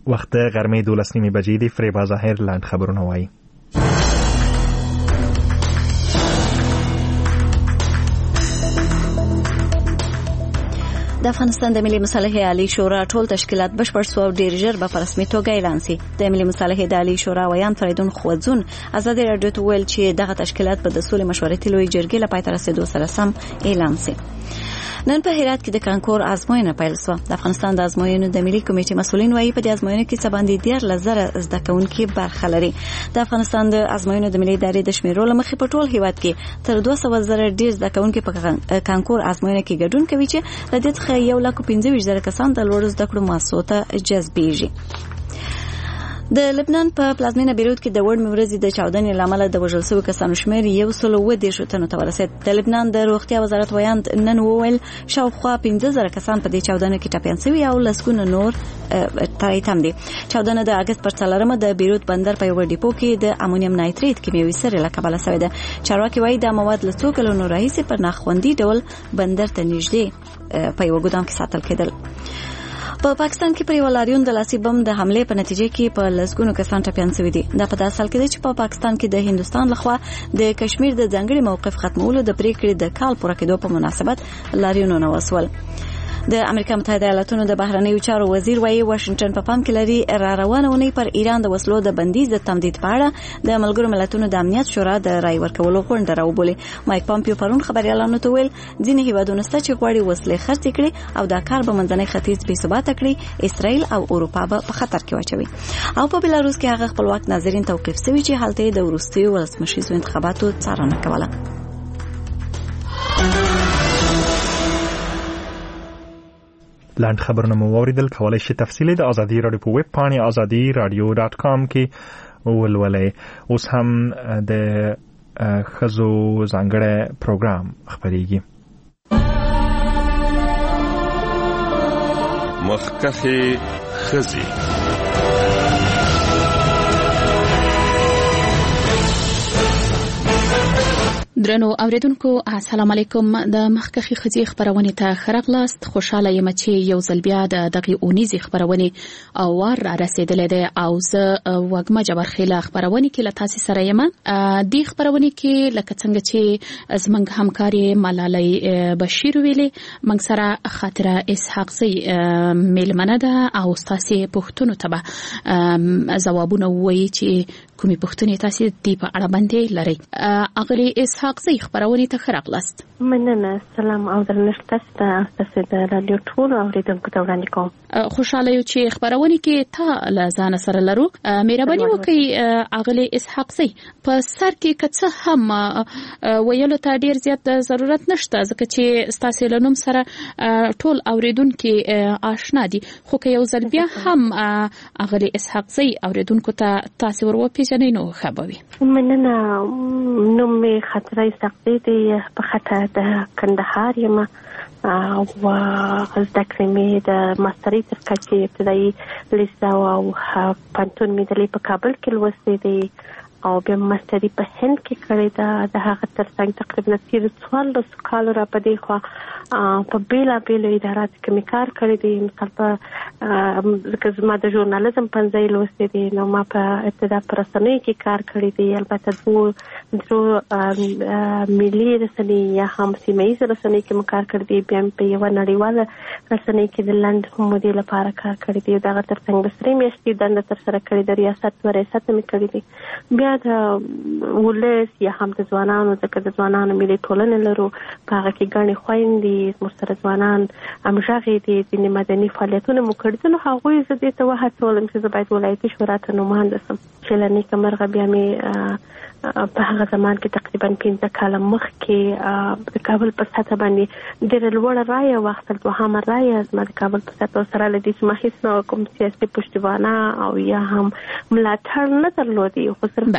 وخت غرمې 12 بجې دی. فریبا ظاهر لاند خبرونه وایي. د افغانستان د ملي مصالحې عالی شورا ټول تشکیلات بشپړ سو او ډیر ژر به په رسمي توګه اعلان شي. د ملي مصالحې د عالی شورا ویان فریدون خوځون ازادي رادیو ته ویل چې دغه تشکیلات په د سولې مشورتي لوی جرګې لپاره تر رسیدو سره سم اعلان شي. نن په هرات کې د کانکور ازموینه پیل شوه. د افغانستان د ازموینو د ملي کمیټې مسولین وایي په دې ازموینه کې څه باندې 10000 زده کوونکي برخه لري. د افغانستان د ازموینو د ملي ادارې د شمیرولو مخې په ټول هیواد کې تر 200,000 ډیر زده کوونکي په کانکور ازموینه کې ګډون کوي چې د دې څخه 1,25,000 کسان د لوړ زده کړو مؤسسو ته جذبېږي. د لبنان په پلازمینه بیروت کې د وړمې ورځې د چاودنې لامل د وژل شوو کسانو شمېر 110 تنو ته ورسید. د لبنان د روغتیا وزارت ویاند نن وویل شاوخوا 15,000 کسان په دې چاودنه کې ټپیان شوي او لسګونه نور تم دي. چاودنه د اگست پر 4 د بیروت بندر په یو ډیپو کې د امونیم نایتریت کیمیاوي سرې له کبله شوې ده. چارواکي وایي دا مواد له څو کلونو راهیسې په ناخوندي ډول بندر ته نږدې په یو ګودام کې ساتل کېدل. په پاکستان کې پر یو لاریون د لاسي بم د حمله په نتیجه کې په لسګونو کسان ټپیان شوي دي. دا په داسې حال کې چې په پاکستان کې د هندستان لخوا د کشمیر د ځانګړي موقف ختمولو د پریکړې د کال پوره کېدو په مناسبت لاریونونه وسول. د امریکا متحده ایالاتونو د بهرنیو چارو وزیر وایي واشنگټن په پام کې لري را روانه ونی پر ایران د وسلو د بندیز د تمدید په اړه د ملګرو ملتونو د امنیت شورا د رای ورکولو غونډه راوبولي. مایک پامپیو پرون خبريالانو ته ویل ځینې هیوادونه ست چې غواړي وسلې خرڅ کړي او دا کار به منځنۍ ختیځ بې ثبات کړي، اسرائیل او اروپا به په خطر کې واچوي. او په بلاروس کې هغه خپلواک ناظرین توقيف شوی چې هلته د وروستیو ولسمشریزو انتخاباتو څارنه کوله. لاند خبرونه مو اوریدل. کولای شئ تفصیلی د ازادي رادیو په ویب پاڼې azadiradio.com کې ولولئ. اوس هم د خزو ځانګړی پروګرام خبرېږي. مخکخي خزي درنو اوریدونکو السلام علیکم. د مخکخي خزي خبرونه ته خرغلاست. خوشاله یم چې یو ځل بیا د دغه اونیزي خبرونه او ور رسیدلې ده او زه وګما جبر خیله خبرونه کې لتاسي سره یم. د خبرونه کې لکه څنګه چې زمنګ همکاري ملالۍ بشیر ویلي موږ سره خاطره اسحاق زی میلمنه ده او تاسو پښتون ته به ځوابونه وایي چې کومې پښتنې تاسو دی په اړه باندې لري. اغلی اسحاق زی خبرونه ته خرغلاست. مننه. سلام او درنښت تاسو د رادیو ټول اوریدونکو ته وړاندې کوم. خوشاله یو چې خبرونه کې تا له ځان سره لرو. مهرباني وکړئ اغلی اسحاق زی په سر کې کڅه هم ویلو ته ډیر زیات ضرورت نشته ځکه چې تاسو له نوم سره ټول اوریدونکو آشنا دي. خو که یو ځل بیا هم اغلی اسحاق زی اوریدونکو ته تاسو ورپېژنئ نو ښه به وي. مننه. نوم می خاطره اسحاق زی دی. په خاطر د کندهار یم او زده کړې مې د ماسترۍ تر کچې ابتدایي لیسه او پوهنتون مې په کابل کې لوستې دی او بیا ماستري په هند کې کړې ده. د هغه ترڅنګ تقریبا 14 کال را پدې خو په بیلابیلو ادارات کې مې کار کړی دی. مثلا په ځکه زما د ژورنالیزم پنځه لوستې دي نو ما په ابتدا پر رسنۍ کې کار کړی دی. البته درو ملي رسنۍ یا هم سیمه‌ایزه رسنۍ کې مې کار کړی دی. بیا په یو نړیواله رسنۍ کې د لند مدیر لپاره کار کړی دی. دا ترڅنګ د سری میاشتې دنده تر سره کړې د ریاست مې کړی دی. بیا د ولس یا هم د ځوانانو ځکه د ځوانانو ملي ټولنې لرو په هغه کې ګڼې خویندې مرسته ځوانان همغږي دي د مدني فعالیتونو مو کړي. نو هغوی زه دې ته وهڅولم چې زه باید ولایتي شورا ته نماینده شم چې له نیکه مرغه بیا مې په هغه زمان کې تقریبا 15 کال مخکې د کابل په سطح باندې ډېر لوړه رایه واخیستل. دوهمه رایه زما د کابل په سطح سره له دې چې ما هېڅ نه کوم سیاسي پشتوانه او یا هم ملاتړ نه درلودی. خو صرف ولس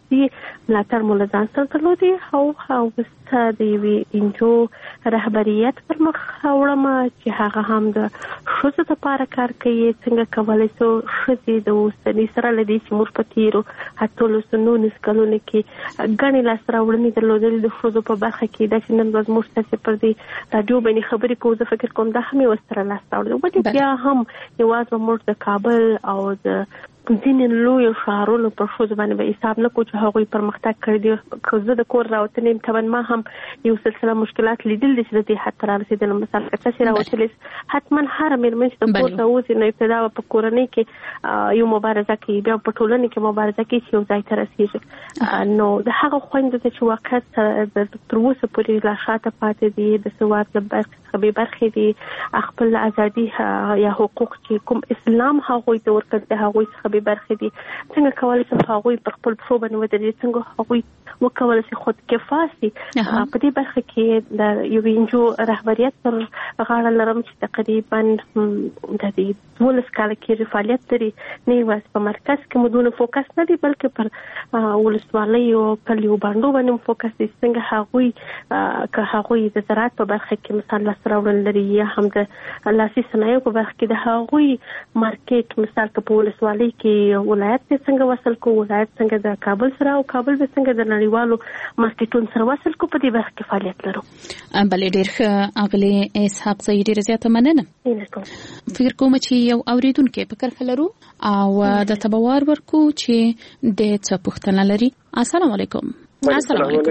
سیاسي ملاتړ مو له ځان سره درلودی او وروسته د یوې انجو رهبریت پر مخ وړم چې هغه هم د ښځو لپاره کار کوي. څنګه کولی شو ښځې د اوسني سره له دې چې موږ په تېرو 1819 کلونو کې ګڼې لاسته راوړنې درلودلې د ښځو په برخه کې، دا چې نن ورځ موږ تاسې پر دې راډیو باندې خبرې کوو، زه فکر کوم دا هم یې ورسره لاسته راوړلې. ولې بیا هم یوازې موږ د کابل او د ځینې لویو ښارونو په ښځو باندې به حساب نه کوو چې هغوی پرمختګ کړی دی. که زه د کور راوتنې یم طبعا ما هم یو سلسله مشکلات لیدل دي چې د دې حد ته رارسېدلم. مثال که تاسې راوتلې حتما هره مېرمن چې د کور ته وځي نو ابتدا به په کورنۍ کې یو مبارزه کوي، بیا په ټولنه کې مبارزه کوي چې یو ځای ته رسېږي. نو د هغه خویندو ته چې واقعیت تر اوسه پورې لا شاته پاتې دي، د سواد د بې برخې دي، خپل ازادي یا حقوق چې کوم اسلام هغوی ته ورکړ د هغوی څخه بې برخې دي، څنګه کولی شي هغوی په خپل پښو باندې ودرېږي، څنګه هغوی وکولی شي خودکفا شي. په دې برخه کې د یو انجو رهبریت پر غاړه لرم چې تقریبا د 12 کاله کې فعالیت لري، نه یوازې په مرکز کې مدونه فوکس نه دی بلکې پر ولسوالیو کلیو باندې باندې فوکس دي. څنګه هغوی د زراعت په برخه کې مثال لاسته راوړل لري یا هم د لاسي صنایعو په برخه کې د هغوی مارکیټ مثال که په ولسوالۍ کې ولایت ته څنګه وصل کو، ولایت څنګه د کابل سره او کابل به څنګه د نړیوالو مارکیټونو سره وصل کو، په دې برخه کې فعالیت لرو. بلې ډېر ښه اغلې اسحاق زه ډېره زیاته مننه. فکر کوم چې یو اوریدونکو فکر لرو او د تبوار ورکو چې د څه پوښتنه لري. السلام علیکم. السلام علیکم.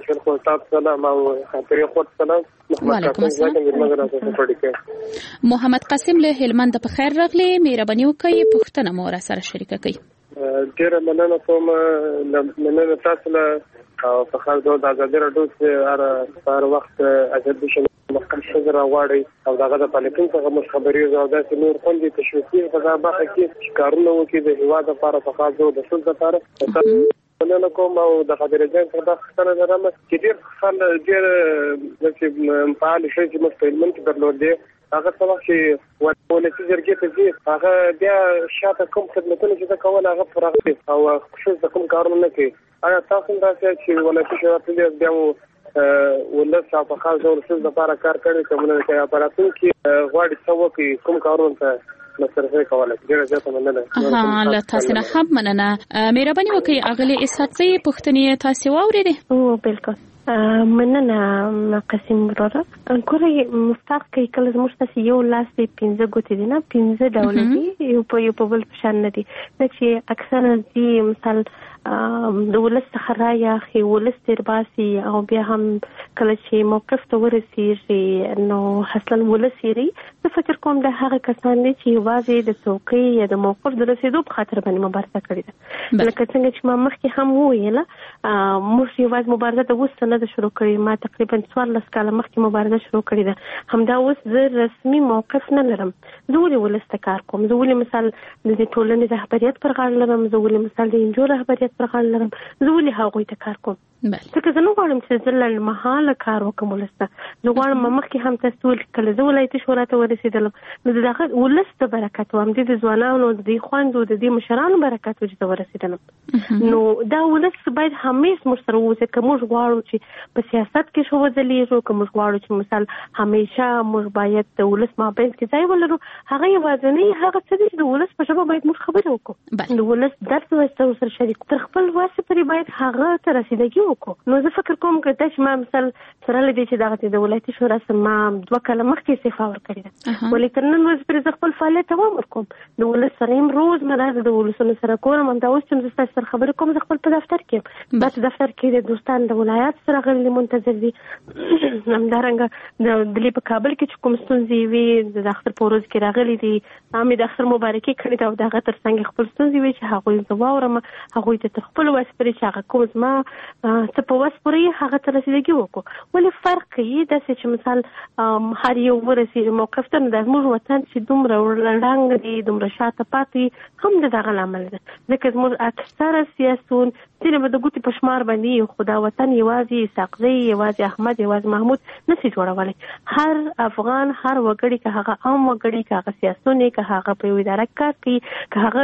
محمد قاسم له هلمند په خیر راغلی، مهرباني وکړئ پوښتنه مو را سره شریکه کړئ. ډیره مننه کوم تاسو له په خاص ډول د ازادي راډیو هر وخت ازادي شنه مخکې څنګه راوړی او دغه د پالیټین څخه مش خبرې او داسې نور خوندې تشویقي په ځابه کې کارونه وکړي د هیواد لپاره په خاص ډول د ټول لپاره مننه کوم او د خبرې ځای څخه د خبرې درم چې ډیر خل ډیر چې فعال شي چې مستقیمن کې درلودي هغه څه وخت چې ولسی جرګې ته ځي هغه بیا شاته کوم خدمتونه چې دا کول هغه پرغه او خصوصا کوم کارونه نه کوي. ایا تاسو دا چې ولسی شراط دې بیا ولس په خاص ډول څه لپاره کار کوي کومه کې اپراتون کې غواړي څه وکړي کوم کارونه ته مصرفه کوله ډیره زیاته مننه. له تاسو نه هم مننه. مهرباني وکړئ اغلی اسحاق زی پوښتنې تاسو واورېدې؟ او بالکل مننه قاسم وراره. ګورئ مفتاق کې کله زموږ تاسو یو لاس دی 15 ګوتې دي نه 15 ډول دي یو په بل شان نه دي چې اکثره دي مثال د ولس څخه رایا خي ولس ترباسي او بیا هم کله چې موقف ته ورسیږي نو حاصل ولس یې زه فکر کوم د هغه کسان دي چې واځي د څوکۍ یا د موقف د رسیدو په خاطر باندې مبارزه کړې ده. لکه څنګه چې ما مخکې هم وویله موږ یوازې مبارزه د اوس نه ده شروع کړې، ما تقریبا 14 کاله مخکې مبارزه شروع کړې ده. همدا اوس زه رسمي موقف نه لرم. زه ولې ولس ته کار کوم، زه ولې مثال د ټولنې رهبریت پر غاړه لرم، زه ولې مثال د انجو رهبریت پر غاړه لرم، زه ولې هغوی ته کار کوم. ځکه زه نه غواړم چې زه لنډمهاله کار وکړم ولس ته. زه غواړم مخکې هم تاسو ولیکل زه ولایتي شورا ته ورسېدلم نو د دغه ولس ته برکت وم، د ځوانانو د دې خویندو د دې مشرانو برکت و چې ته ورسېدلم. نو دا ولس باید همیش موږ سره اوسي که موږ غواړو چې په سیاست کې شو وځلیږو، که موږ غواړو چې مثال همیشه موږ باید د ولس مابین کې ځای ولرو. هغه یوازینی هغه څه دي چې د ولس په ژبه باید موږ خبرې وکړو، د ولس درد ورسره شریک تر خپل واسه پرې باید هغه ته رسیدګي وکړو. نو زه فکر کوم که تاسو ما مثال سره لدی چې دغه د ولایتي شورا سم 2 کاله مخکې استعفا ورکړې ده، ولیکن نن ورځ پر خپل فعالیت دوام ورکوم. د ولس سره هم روز مراد د ولسونو سره کوم دا اوس چې تاسو سره خبرې کوم زه خپل په دفتر کې بس دفتر کې د دوستان د ولایت سره غلي منتظر دي. همدارنګه د دلی په کابل کې چې کوم ستونزې وي د اختر پروز کې راغلي دي امي د اختر مبارکي کړې دا دغه تر څنګه خپل ستونزې وي چې هغه زواورم هغه ته خپل واسپري چې هغه کوم ما څه په واسپري هغه ته رسیدګي وکړو. ولې فرق یې د چې مثال هر یو ورسي موقف ته د موږ وطن چې دومره وړاندې دي دومره شاته پاتې هم دغه عمل ده. ځکه موږ اکثره سیاسون چې د ګوتې په شمار باندې خدا وطن یوازې ساقزي یوازې احمد یوازې محمود نشي جوړولای. هر افغان هر وګړي که هغه عام وګړي که هغه سیاسونه که هغه په اداره کار کوي که هغه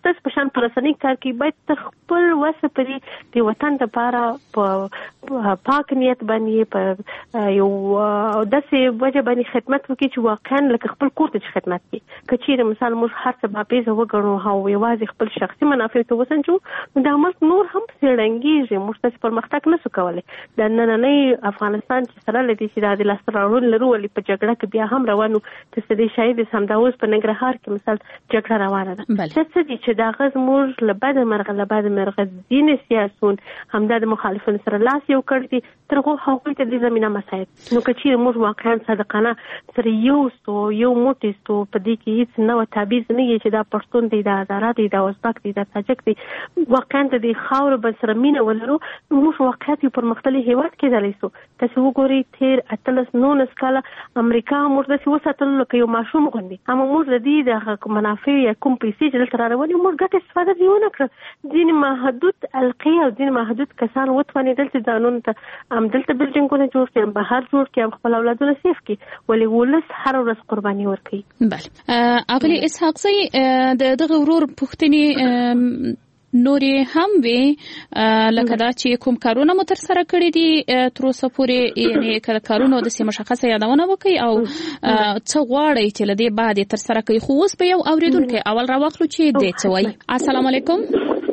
تاسو په شان پرسنۍ کار کوي باید تر خپل وسه پرې د وطن لپاره په پاک نیت باندې په یو داسې وجه باندې خدمت وکړي چې واقعا لکه خپل کور ته خدمت کوي که چیرې مثال موږ هر څه بابیزه وګڼو او یوازې خپل شخصي منافع ته وسنجو دا ملک نور هم څېړنګېږي موږ داسې پرمختګ نشو کولی د نننۍ افغانستان چې سره له دې چې د لاسته راوړنو لرو ولې په جګړه کې بیا هم روانو ته د شاید همدا اوس په ننګرهار کې مثال جګړه روانه ده څه دي چې دا غز موږ له بده مرغه ځینې سیاسون همدا د مخالفینو سره لاس یو کړ دي تر هغوی ته د زمینه مساعد نو که چیرې موږ واقعا صادقانه سره یو موټی ستو په دې کې هیڅ نوی تعبیز نه یي چې دا پښتون دی دا هزاره دی دا ازبک دی دا تاجک دی واقعا د دې خاورو بل سره مینه ولرو موږ واقعا یو پرمختللی هیواد کېدلی سو تاسو وګورئ تیر 18 کاله امریکا موږ داسې وساتلو لکه یو ماشوم غوندې اما موږ د دې د منافع یا کوم پیسې چې دلته راروانې موږ ګټه استفاده دې ونه کړه ځینې محدود القې او ځینې محدود کسان وتوانېدل چې ځانونو ته همدلته بلډینګونه جوړ کړي هم بهر جوړ کړي هم خپل اولادونه سیف کړي ولې ولس هره ورځ قرباني ورکوي. بله اغلې اسحاق زی د دغه ورور پوښتنې نورې هم وي لکه دا چې کوم کارونه مو ترسره کړي دي تر اوسه پورې یعنې کارونه د مشخصه یادونه وکړي او څه غواړئ چې له دې بعد یې ترسره کوي خو اوس به یو اورېدونکی اول راواخلو چې دی څه وایي. السلام علیکم.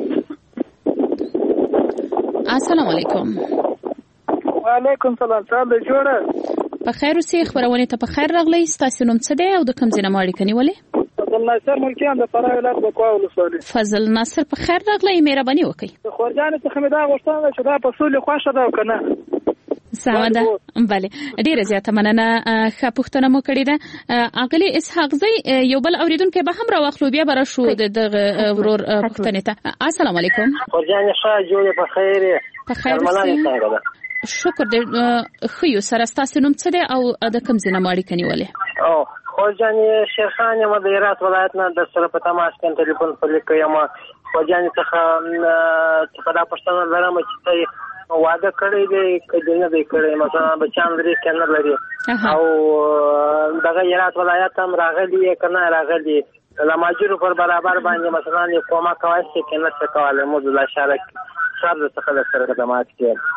السلام علیکم. وعلیکم السلام. صاحب جوړه په خیر اوسئ خبرونې ته په خیر راغلی ستاسو نوم څه دی او د کوم ځای نه مو اړیکه نیولې؟ فضل ناصر ملکیان د فراه ولایت بکوا ولسوالۍ. فضل ناصر په خیر راغلی مهرباني وکړئ. د خورجانې څخه مې دا غوښتنه ده چې دا په سولې خوښه ده او که نه سمه ده. بله ډیره زیاته مننه ښه پوښتنه مو کړې ده. اغلې اسحاق زی یو بل اورېدونکی به هم راواخلو بیا به راشو دغه ورور پوښتنې ته. السلام علیکم. خورجانې ښه جوړې په خیر یې په خیر اوسئ. شکر دې ښه یو سره ستاسو نوم څه دی او د کوم ځای نه مو اړیکه نیولې؟ خورجانې شیرخان یم د هرات ولایت نه در سره په تماس کې ټلیفون په لیکه یم. خورجانې څخه دا پوښتنه لرم چې ته واده کړی دی که دې نه دی کړی مثلا بچیان لري که نه لري او دغه هرات ولایت هم راغلي که نه راغلي د مهاجرو پر برابر باندې مثلا یې کومک کولی شي که نه څه کولی موږ د شهر څخه در سره خدمات کړي.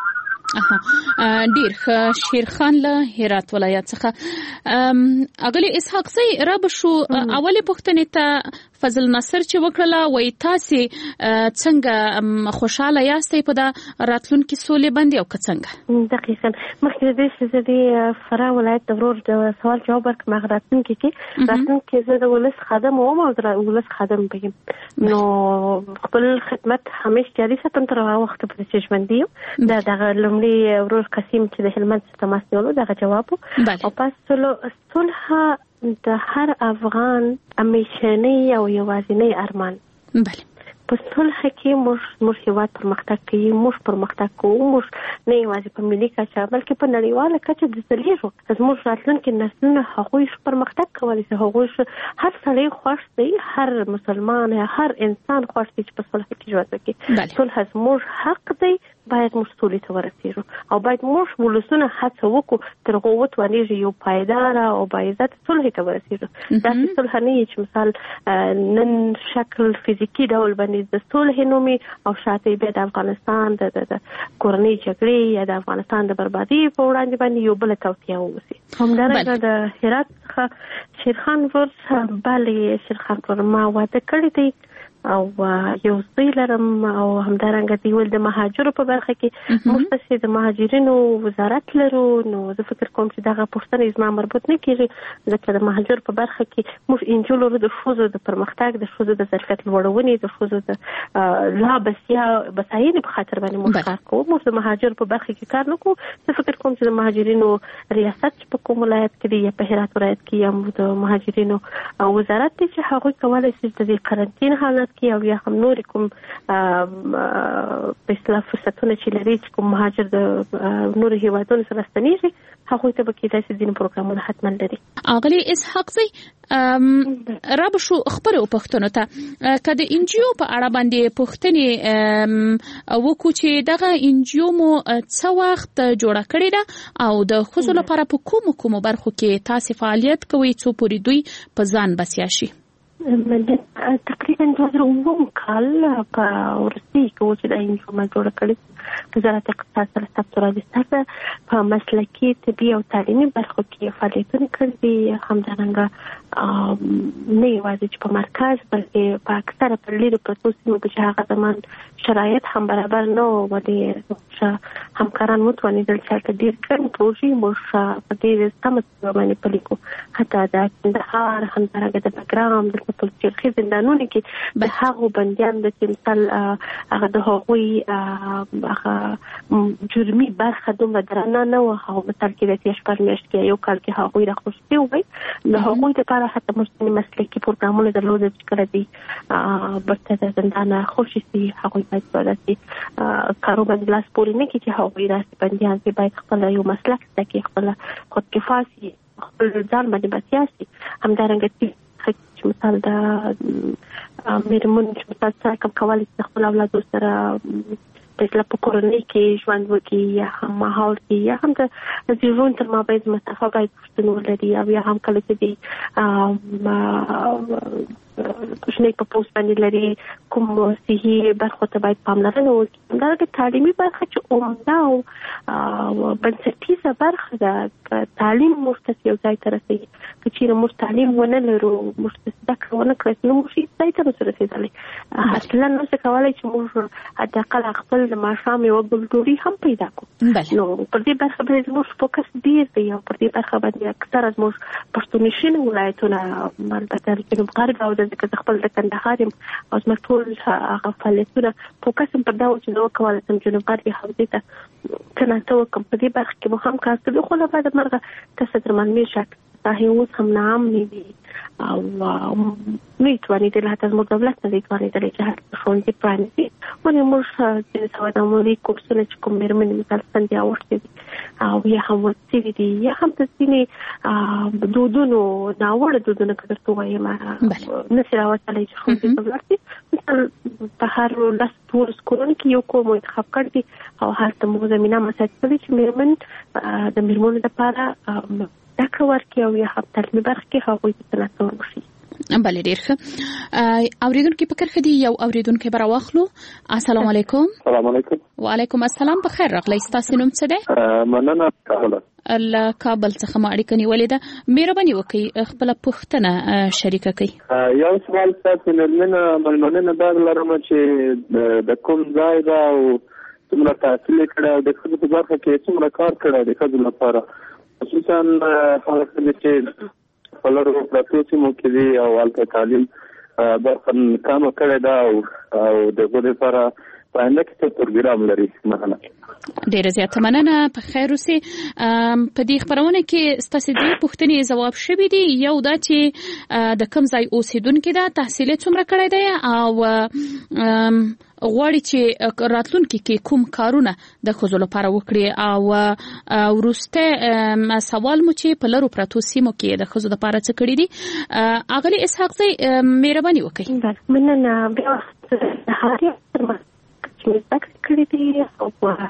ډیر ښه شیرخان له هرات ولایت څخه. اغلی اسحاق زی را بشو اولی پوښتنې ته فضل ناصر چې وکړله وای تاسې څنګه خوشاله یاستئ په دا راتلونکي سولې باندې او که څنګه؟ دقیقا مخکې د دې چې زه د فراه ولایت د ورور د سوال جواب ورکړم هغه راتلونکي کې زه د ولس خادم وم او د ولس خادم به یم نو خپل خدمت همیشه جاري ساتم تر هغه وخته پورې چې ژوندي یم. دا دغه لومړی ورور قسیم چې د هلمند څخه تماس نیولو دغه جواب او پس صلح د هر افغان همیشنی او یوازینی ارمان. بله په صلح کې موږ هیواد پرمختګ کوي موږ پرمختګ کوو موږ نه یوازې په ملي کچه بلکې په نړیواله کچه د ځلیږو زموږ راتلونکي نسلونه هغوی پرمختګ کولی شي هغوی هر سړی خوښ دی هر مسلمان هر انسان خوښ دی چې په صلح کې ژوند وکړي. صلح زموږ حق دی باید موږ سولې ته ورسېږو او باید موږ ولسونه هڅه وکړو تر هغو وتوانېږي یو پایداره او باعزته صلحې ته ورسېږو. داسې صلح نه وي چې مثال نن شکل فزیکي ډول باندې د صلح نومي او شاته بیا د افغانستان د کورنۍ جګړې یا د افغانستان د بربادي په وړاندې باندې یو بل توصیه ووسی. همدارنګه د هرات څخه شیرخان ورس بلې شیرخان ور ما واده کړی دی او یو زوی لرم او همدارنګه دی ول د مهاجرو په برخه کې مختص د مهاجرینو وزارت لرو نو زه فکر کوم چې دغه پوښتنه زما مربوط نه کیږي ځکه د مهاجرو په برخه کې موږ انجولو د ښځو د پرمختګ د ښځو د ظرفیت لوړونې د ښځو د لا بسایي په خاطر باندې موږ کار کوو. موږ د مهاجرو په برخه کې کار نه کوو. زه فکر کوم چې د مهاجرینو ریاست په کوم ولایت کې دی یا په هرات ولایت کې یا د مهاجرینو وزارت دی چې هغوی کولی شي د قرنطین حالت کې او یا هم نور کوم په اصطلاح فرصتونه چې لري چې کوم مهاجر د نور هیوادونو سره ستنیږي هغوی ته به کېدای شي ځینې پروګرامونه حتما لري. اغلې اسحاق زی را بشو خبرې پوښتنو ته که د انجیو په اړه باندې پوښتنې وکړو چې دغه انجیو مو څه وخت جوړه کړې ده او د ښځو لپاره په کومو برخو کې تاسې فعالیت کوئ څو پورې دوی په ځان بسیا شي؟ تقریبا 2009 کال په ورسي کې چې د انجمن جوړ کړی وزارت اقتصاد سره ستاسو سره په مسلکي طبي او تعلیمي برخو کې فعالیتونه کړي همدارنګه نه یوازې چې په مرکز بلکې په اکثره پر لیرو پرتو سیمو کې چې هغه زمان شرایط هم برابر نه و ولې همکاران متوانیدل چې ډېر کم پروژې موږ په دې سمه باندې پلیکو حتی د کندهار همدارنګه د بګرام د پلچرخي زندانونو کې د هغو بنديان د مثال هغه د هغوی هغه جرمي برخه دومره درنه نه و هغه مثال کې د تیشپر میاشت کې یو کال کې هغوی راخوشتي وي د هغوی لپاره حتی مستنی مسلکي پروګرامونه درلودل چې کله دي برته د زندان خوشي سي هغوی باید ورسي کارو باندې لاس پورې نه کړي چې هغوی راسي بنديان کې باید خپل یو مسلک زده کړي خپل خودکفايي خپل ځان باندې بسیاسي همدارنګه چې مثال د میرمن چې مثال څنګه کوم کولای شي خپل اولاد سره د په کورنۍ کې ژوند وکړي یا هم ماحول کې یا هم د ژوند تر مابین مسافه باید پښتون ولري او یا هم کله چې د کوشنۍ په پوسټ باندې لري کوم صحي برخو ته باید پاملرنه وکړي دا د تعلیمي برخه چې عمده او بنسټیزه برخه ده تعلیم مرتبط یو ځای ته رسي چې موږ تعلیم ونه لرو موږ څه کارونه کوي نو موږ ځای ته رسېدلې اصلا نو څه کولای چې موږ د اقل خپل د ماشام یو بلډوري هم پیدا کوو نو پر دې برخه باندې موږ فوکس ډیر دی او پر دې برخه باندې اکثر از موږ پښتونشین ولایتونه البته جنوب غرب او د خپل د کندهار او زموږ ټول هغه فعالیتونه فوکس پر دا چې نو کولای شم جنوب غرب حوزې ته تناسب کوم په دې برخه کې مو هم کار کوي خو له بعد مرګه تاسو درمن شک هیوز هم نام نیدی او میتوانید حتی از دولت نمیتوانید که حتی خونده پرانیدی ولی موش جنس هوا مولی کورسونه چې کوم میرمن مثال سندی آورده دی او یا هم وصیوی دی یا هم تسینی دودونو ناوړ دودونو که در تو وایم نسی راوستالی چې خونده دولت دی مثال په هر لس پورس کورونه کې یو کوم انتخاب کردی او هر تمو زمینه مساعد کردی چې میرمن د میرمنو دپاره دکړه ورکړي او یا هم تعلیمي برخه کې هغوی ته تناسب وشي. بله ډېر ښه اوریدونکي په کرښه دي یو اوریدونکی به راواخلو. السلام علیکم. السلام علیکم. وعلیکم السلام. په خیر راغلی. ستاسو نوم څه دی؟ مننه کابل. له کابل څخه ما اړیکه نیولې ده. مهرباني وکړئ خپله پوښتنه شریکه کړئ. یو سوال ستاسو مننه دا لرم چې د کوم ځای ده او څومره تحصیل یې کړی او د ښځو په برخه کې څومره کار کړی د ښځو لپاره خصوصا خلک چې په لرو پرتو سیمو کې دي او هلته تعلیم برخه کمه کړې ده او د هغو لپاره په آینده کې څه پروګرام لري مثلا. ډېره زیاته مننه. په خیر اوسئ. په دې خپرونه کې ستاسو دوې پوښتنې ځواب شوي دي. یو دا چې د کوم ځای اوسېدونکي ده تحصیل یې څومره کړی دی او غواړي چې راتلونکي کې کوم کارونه د ښځو لپاره وکړي او وروسته سوال مو چې په لرو پرتو سیمو کې د ښځو لپاره څه کړي دي. اغلې اسحاق زی مهرباني وکړئ. مننه. بیا هغه چې زده کړې دي او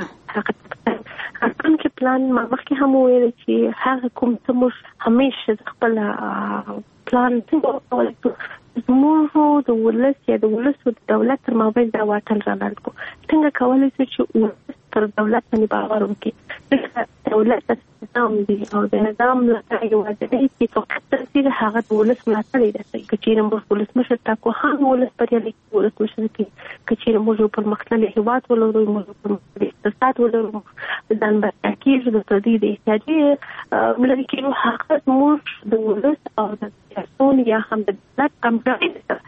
هغه کوم چې پلان ما مخکې هم ویل چې هغه کوم څه موږ همیشه خپل پلان څنګه زموږ د ولس یا د ولس او د دولت تر مابین دا واټن رانل کو څنګه کولای شو چې ولس تر دولت باندې باور وکړي. دولت نظام دی او د نظام لپاره یو ځای چې فقط تاثیر هغه د ولس ملاتړ دی چې موږ ولس مشر تاکو هم ولس پرې لیکي ولس مشر کې چې موږ په مختلف هیواد ولرو موږ په اقتصاد ولرو ځان برکیږي د تدې د احتیاجي ملي کې هغه موږ د ولس او د سیاستون یا هم د دولت کمزوري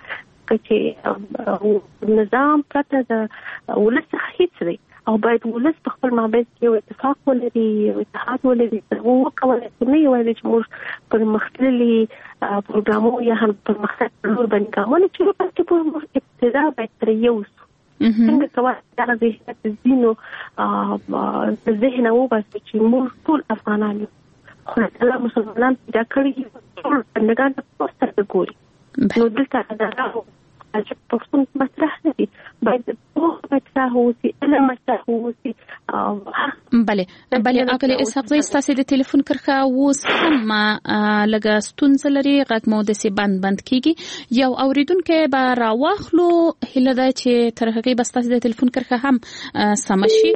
چې نظام پرته د ولس څخه هیڅ دی او باید ولس په خپل مابین کې یو اتفاق ولري یو اتحاد ولري او وکولای شي نه یوازې چې موږ پر مختللي پروګرامونو یا هم پر مختلف لور باندې کارونه چې په کې ابتدا باید تر یو څنګه کوي دا د ذهنو ذهن او بس چې موږ ټول افغانان خو الله مسلمانان پیدا کړی ټول بندگان په سترګو ګوري نو دلته دا چې پښتون مطرح دي باید په مطرح اوسي علم مطرح اوسي بله اغلی اسحاق ستاسو د ټلیفون کرخه اوس هم لګه ستونزه لري غږ مو د سی بند کیږي یو اوریدونکو به راواخلو هله دا چې تر هغه به ستاسو د ټلیفون کرخه هم سمشي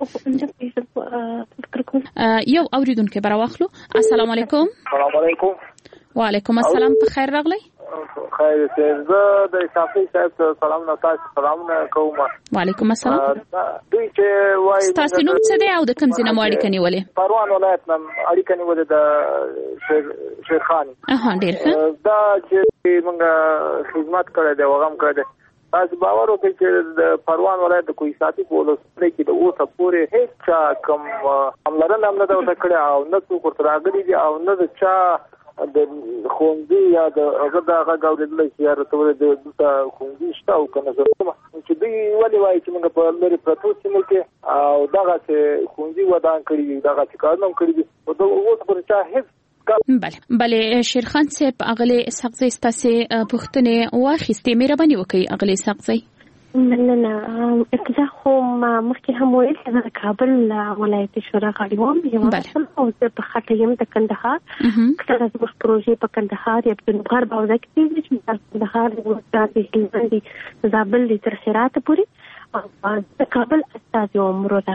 یو اوریدونکو به راواخلو. السلام علیکم. السلام علیکم. وعلیکم السلام. په خیر راغلی. خیر زه د صافي صاحب سلام نه سلام کوم. وعلیکم السلام. دوی چې وایي تاسو نوم څه دی او د کوم ځای نه اړیکه نیولې؟ پروان ولایت نه اړیکه نیولې د شیرخان. ډیر ښه. دا چې موږ خدمت کړی دی وغم کړی دی تاسو باور وکړئ چې د پروان ولایت د کوی ساتي په ولسمه کې د اوسه پورې هیڅ کم عملرن هم نه دا وکړي او نه څوک ورته راغلي دي او نه د چا د خوندي یا د هغه د غوړېدل چې راته د خوندي شته او کنه چې دوی ولې وایي چې موږ په لري پروتو سیمه کې او دغه چې خوندي ودان کړی دغه چې کارونه کړی دي او د اوس پر چا هیڅ بله شیرخان صاحب اغلی اسحاق زی ستاسو پوښتنه واخیستې مهرباني وکړئ اغلی اسحاق زی. نه ابتدا خو مخکې هم ویل چې د کابل ولایت شورا غړي وم یو او زه په خاطر یم د کندهار کله چې پروژې په کندهار یا په نوګار باور کې چې کندهار د هلمند زابل تر هرات پورې د کابل استاد عمر دا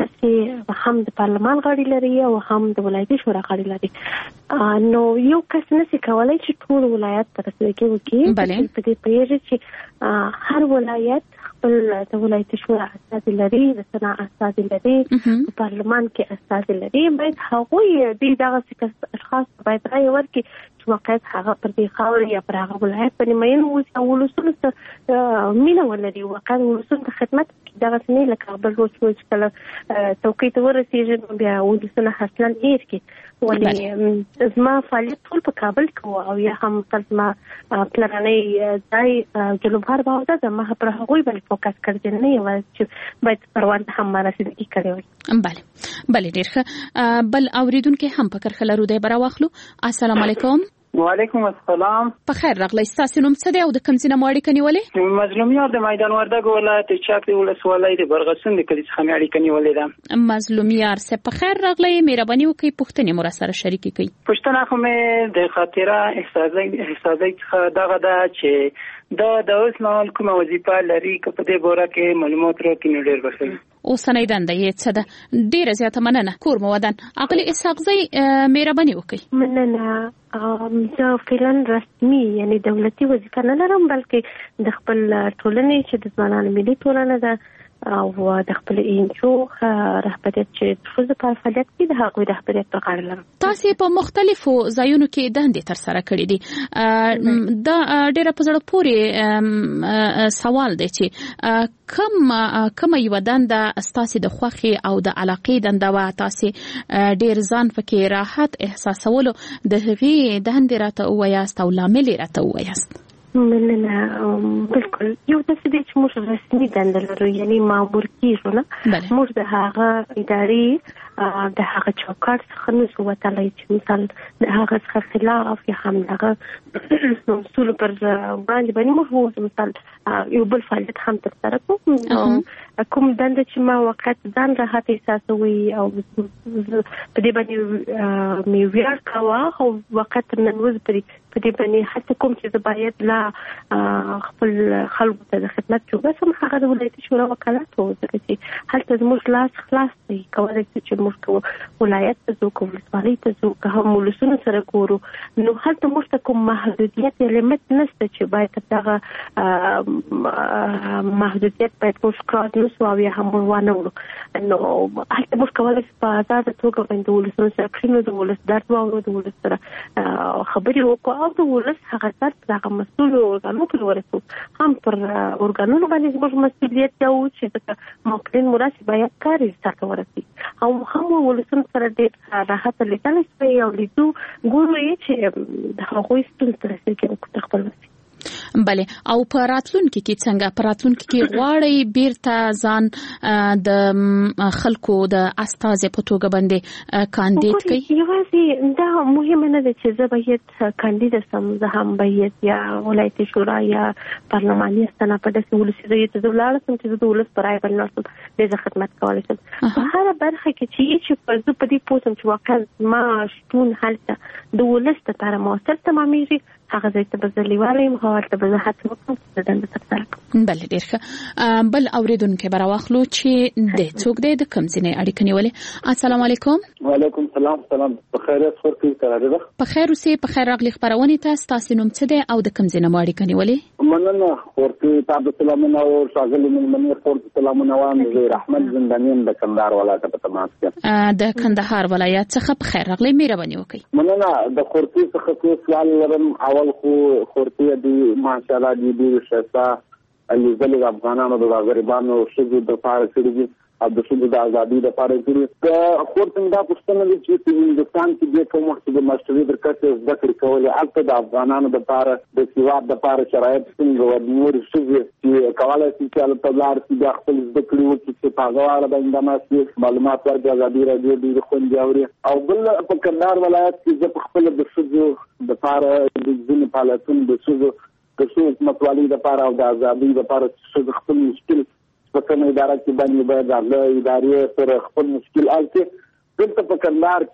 چې هم د پارلمان غړي لري او هم د ولایتي شورا غړي لري نو یو کس نشي کولای چې ټول ولایت تر څو کې وکړي په دې پیژه چې هر ولایت خپل د ولایتي شورا استاد لري د صنعت استاد لري په پارلمان کې استاد لري باید هغه دې دغه اشخاص باید راي ورکړي چې واقعیت هغه پر دې خاور یا پر هغه ولایت باندې مېن او ولسونه مینه ولري واقعا ولسونه خدمت دغه سنې لکه بل روز چې کله توقیت ورسېږي بیا ولسونه حاصل هیر کی ولې زما فعالیت ټول په کابل کې او یا هم زما پلانې ځای جنوب غرب او د ما پر هغه باندې فوکس کړی نه یو چې باید پروان هم رسیدګي کړی وي. بله ډیر ښه. بل اوریدونکو هم په کرخه لرو دی براواخلو. السلام علیکم. وعلیکم السلام. په خیر راغلی. ستاسو نوم څه دی او د کوم ځای نه مو اړیکه نیولې؟ مظلومیار د میدان وردګ ولایت چاپی ولسوالۍ د برغسون د کلیس څخه اړیکه نیولې ده. مظلومیار سه په خیر راغلی. مهرباني وکړئ پوښتنه مو سره شریک کړئ. پوښتنه خو مې د خاطره احساسي څخه دغه ده چې د اوس مهال کومه وظیفه لري که په دې باره کې معلومات راکړي نو ډېر بخښئ. اوسنۍ دنده یې څه ده؟ ډېره زیاته مننه. کور مو ودان. اغلی اسحاق زی مهرباني وکړئ. مننه. زه فعلا رسمي یعنی دولتي وظیفه نه لرم بلکې د خپل ټولنې چې د ځوانانو ملي ټولنه ده او د خپل انجو رهبریت چې فوز په فعالیت کې د هغوی رهبریت په غاړه لرم. تاسو په مختلفو ځایونو کې دندې تر سره کړې دي. دا ډېر په زړه پورې سوال دی چې کوم یو دنده تاسو د خوخي او د علاقې دنده وا تاسو ډېر ځان پکې راحت احساسولو د هغې دندې راته وایاست او لامل راته وایاست؟ مننه. بالکل یو داسې دی چې موږ رسمي دنده لرو یعنی مامور کیږو نه موږ د هغه ادارې د هغه چوکاټ څخه نشو وتلی چې مثال د هغه څخه خلاف یا هم دغه اصول پر وړاندې باندې موږ مثال یو بل فعالیت هم ترسره کوو کوم دنده چې ما وقت ځان راحت احساسوي او په دې باندې مې ویاړ کوه او وقت نن ورځ په دې باندې حتی کوم چې زه باید لا خپل خلکو ته د خدمت جوړه سم هغه د ولایتي شورا وکالت و ځکه چې هلته زموږ لاس خلاص دی کولی شو چې موږ ولایت ته ځو که ولسوالۍ ته ځو که هم ولسونو سره ګورو نو هلته موږ ته کوم محدودیت یا لیمټ نشته چې باید دغه محدودیت باید موږ کار نشو او یا هم وانه وړو نو هلته موږ کولی شو په ازاده توګه باندې د ولسونو سره کښېنو د ولس درد واورو د ولس سره خبرې وکړو او د ولس هغه درد دغه مسؤل ارګانو کې ورسو هم پر ارګانونو باندې زموږ مسؤلیت دی چې موکلین مراسي باید کار یې ورسي او هم ولسونو سره ډېر راحت لیدل شي او لیدو ګورو چې د هغوی ستونزې سره کې خپل وسی. بله او په راتلونکي کې څنګه په راتلونکي کې غواړي بیرته ځان د خلکو د استازي په توګه باندې کاندید کړي؟ یوازې دا مهمه نه ده چې زه باید کاندید سم، زه هم باید یا ولایتي شورا یا پارلماني استازي په داسې ولسي ځای ته ولاړ سم چې د ولس پر رای باندې نشم د خدمت کولای شم. په هر برخه کې چې په دې پوسم چې واقعا ما شتون هلته د ولس لپاره موثر تمامېږي، هغه ځای ته بزلیواله مو هغه به زه هڅه وکړم چې د ترسره کړم. بل ډیر ښه. بل اوریدونکو به راوخلو چې د څوک د کوم ځای اړیکه نیولې. السلام علیکم. وعلیکم السلام. سلام په خیر خبر کې تراده په خیر اوسې په خیر راغلی خبرونه تاسو نوم څه دی او د کوم ځای اړیکه نیولې؟ مننه ورته تاسو سلامونه او شاګل من ورته سلامونه وام زه رحمت زندانین د کندهار ولایت په تماس کې د کندهار ولایت څخه په خیر راغلی مهرباني وکړئ. مننه د خورتي څخه سوال لرم. اول خو خورتي دی ماشاءالله دی شتا اللي زل افغانانو د غریبانو شګو د پاره کړی او د شګو د ازادي د پاره کړی. د خورتي دا پښتنه دي چې هندستان کې د کوم وخت د ماستري درکته ذکر کولې البته د افغانانو د پاره د سیواد د پاره شرایط څنګه و نور شګو چې کولای شي چې البته لار چې د خپل ذکر وکړي چې پاغواره باندې ماسي معلومات ورکړي ازادي راډیو د خوندوري او بل په کندهار ولایت کې د خپل د شګو د پاره د ځینې فعالیتونو د شګو د حکومتوالي لپاره او د ازادي لپاره چې خپل مشکل په کومه اداره کې باندې باید د ادارې سره خپل مشکل الته دلته په کندهار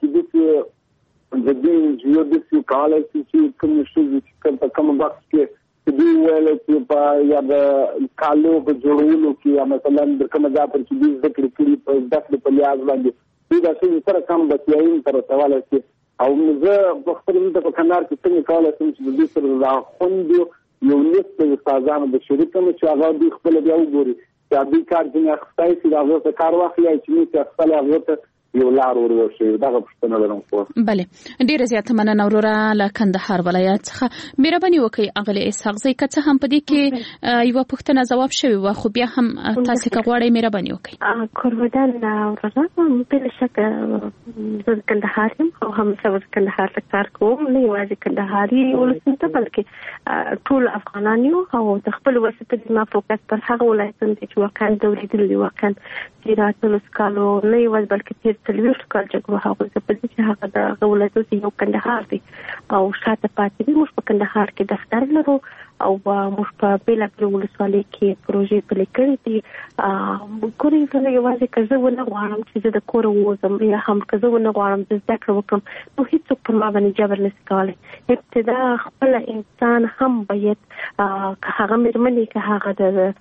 کې د دې یو د څه کالای چې کوم شي په کوم وخت کې د ویل چې په یا د کالو په جوړولو کې یا مثلا د کومه ځای پر چې د ذکر کړي په داخله په لیاز باندې دا چې سره کوم د سیاین تر سواله چې او زه په خپل په کندهار کې څنګه کولای شم چې د دې سره دا خوندو یو لیست د استادانو د شریکو چې هغه د خپل بیا وګوري چې د کار ځنه خدای چې دا غوښته کار واخلي چې موږ خپل هغه یو لار ورشي دا غوښتنه لرم. خو بله ډیره زیاته مننه وروره له کندهار ولایت څخه مهرباني وکړئ اغلی اسحاق زی که هم په دې کې یو پوښتنه جواب شوی و خو بیا هم تاسو که غواړئ مهرباني وکړئ. قربان وروره بل شک د کندهار او هم څو کندهار ته کار کوم نه یوازې کندهاري ولسمته بلکې ټول افغانان یو او د خپل وسیله ما فوکس پر هغه ولایتونه چې واقعا دولتي واقعا چې راتلو سکالو نه یوازې بلکې تلويش کال چې هغه څه په دې چې هغه د ولایتو یو کندهار دی او شاته پاتې دي. موږ په کندهار کې دفتر لرو او موږ په بیلابیلو ولسوالۍ کې پروژې پلي کړې دي. کورې ته یوازې که زه ونه غواړم چې زه د کور ووځم یا هم که زه ونه غواړم چې زده کړه وکړم نو هیڅوک پر ما باندې جبر نشي کولی. ابتدا خپل انسان هم باید که هغه مېرمنې که هغه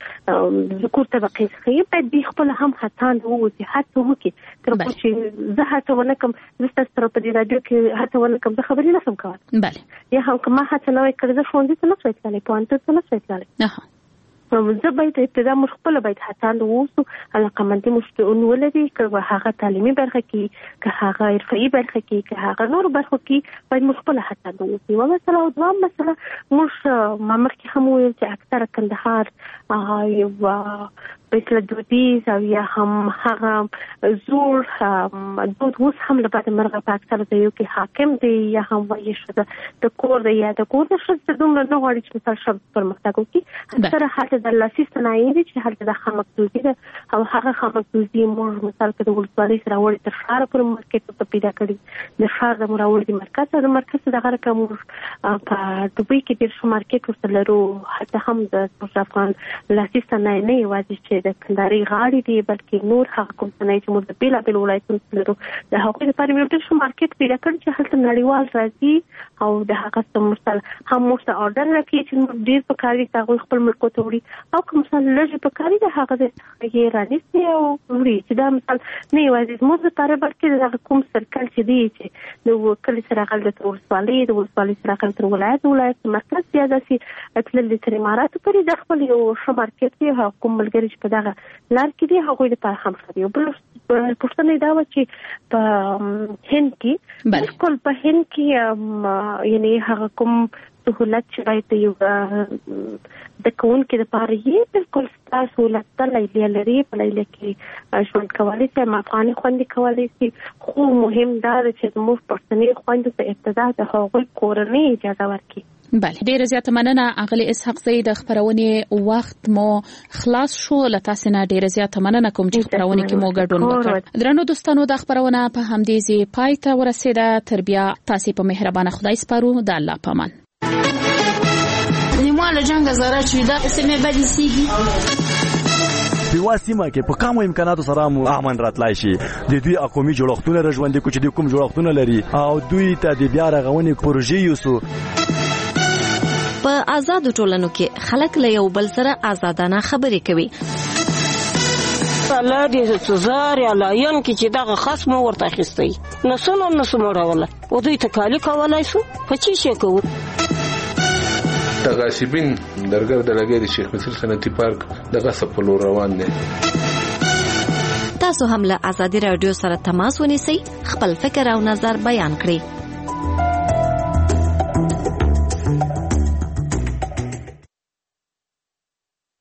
د ذکور طبقې څخه باید دوی خپل هم هڅاند ووځي هڅه وکړي تر څو چې زه هڅه ونه کړم زه ستاسو سره په دې راډیو کې هڅه ونه کړم زه خبرې نه شم کولی. بله یا هم که ما هڅه نه وای کړې زه ښوونځي ته نه شوای تللی پوهنتون ته نه شوای تللی. زه باید ابتدا موږ خپل باید هڅاند واوسو علاقمندي موږ ونولري که هغه تعلیمي برخه کې که هغه عرفي برخه کې که هغه نور برخه کې باید موږ خپل هڅاند واوسو. یوه مسله او دوام مسله موږ مخکې هم ویل چې اکثره کندهار یو مثل دودیز او یا هم هغه زور دود اوس هم له بعد مرغه په اکثره ځایو کې حاکم دی یا هم وایي ښځه د کور دی یا د کور د ښځې دومره نه غواړي چې مثال ښه پرمختګ وکړي. اکثره هلته د لاسي صنایع دي چې هلته د خامکدوزي ده او هغه خامکدوزي موږ مثال که د ولسوالۍ سره راوړي تر ښاره پورې مارکېټ ته پیدا کړي د ښار د راوړي د مرکز د مرکز دغه رقم موږ په دوبۍ کې ډېر ښه مارکېټ ورته لرو. هلته هم د افغان لاسي صنایع نه یوازې چې د کندهاري غاړې دي بلکې نور هغه کوم صنایع چې موږ د بېلابېلو ولایتونو لرو د هغوی لپاره یو ډېر ښه مارکېټ پیدا کړی چې هلته نړیوال راځي او د هغه څه مثال هم موږ ته اورډر راکړي چې موږ ډېر په کار دي هغوی خپل ملکو ته وړي او که مثال لږ په کار دي هغه یې رانیسي او وړي چې دا مثال نه یوازې زموږ لپاره بلکې د هغه کوم سرکل چې دی چې د کلي سره هغه د ولسوالۍ د ولسوالۍ سره هغه تر ولایت مرکز یا داسې تللي تر اماراتو پورې د خپل یو ښه مارکېټ دی هغه کوم ملګري چې په دغه لار کې دي هغوی لپاره هم ښه دی. بل پوښتنه دا وه چې په هند کې بالکل په هند کې یعنی هغه کوم سهولت چې باید یو د کوونکي لپاره یې بالکل ستاسو سهولت ته لیلیه لري په لیلیه کې ژوند کولی شي افغاني خوندې کولی شي خو مهم دا ده چې زموږ پښتني خویندو ته ابتدا د هغوی کورنۍ اجازه ورکړي بله ډیره زیاته مننه اغلی اسحاق زید خبرونه وخت مو خلاص شو لته نه ډیره زیاته مننه کوم چې خبرونه کې مو ګډون وکړ درنو دوستانو د خبرونه په همدې ځای پای ته ورسیده تر بیا تاسو په مهربانه خدای سپارو د الله پامان نیمه جنگ زاره چې دا سمې بدی سیږي په واسطه کې په کومو امکاناتو سره مو امن راتلای شي د دوی اقومي جوړښتونه رژوندې کوچ د کوم جوړښتونه لري او دوی ته د بیا رغونې پروژې یوسو په آزاد ټولنو کې خلک له یو بل سره آزادانه خبرې کوي الله دې سزار یا لاین کې چې دغه خصم ورته اخیستي نسونه راوله او دوی تکالی کولای شو په چی شي کوو د غاصبین درګر د لګي د شیخ مصر صنعتي پارک د غصب په لور روان دي تاسو هم له آزادي رادیو سره تماس ونیسئ خپل فکر او نظر بیان کړئ